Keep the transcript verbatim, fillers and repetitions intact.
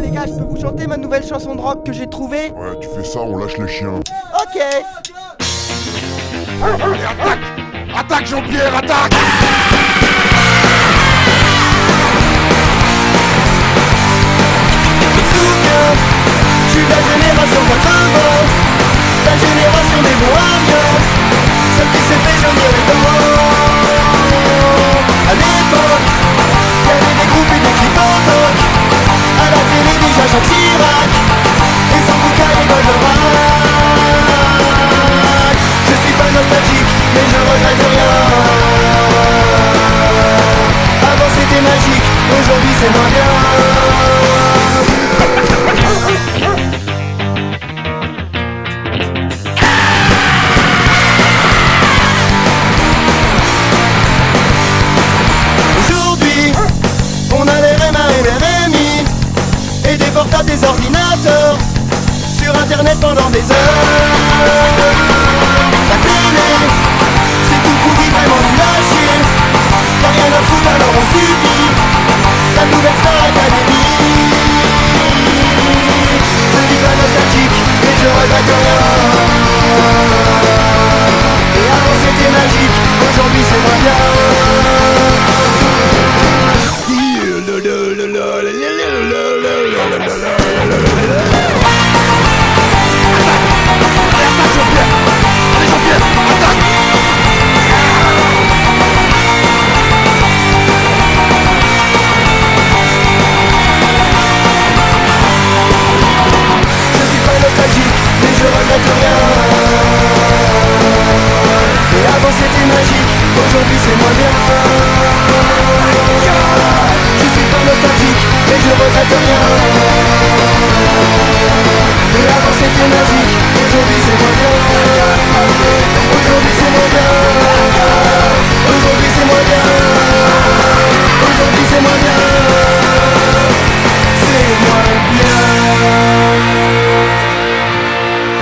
les gars, je peux vous chanter ma nouvelle chanson de rock que j'ai trouvée? Ouais, tu fais ça, on lâche les chiens. Ok. Allez, attaque! Attaque, Jean-Pierre, attaque! Je me souviens, je suis de la génération quatre-vingts, la génération des bohemiens, celle qui s'est fait jaunir les dents. À l'époque, y'avait des groupes et des clips en toc, à la télé déjà Jacques Chirac, et sans bouquin et Goldorak. Je suis pas nostalgique, mais je regrette rien. Avant c'était magique, aujourd'hui c'est moins bien. Des ordinateurs sur internet pendant des heures. La télé, c'est tout pourri, vraiment nul à chier. Y'a rien à foutre alors on subit la nouvelle Star Academy. Je suis pas nostalgique mais je regrette rien. Et avant c'était magique, aujourd'hui c'est moins bien. La la la la la la la la la la la.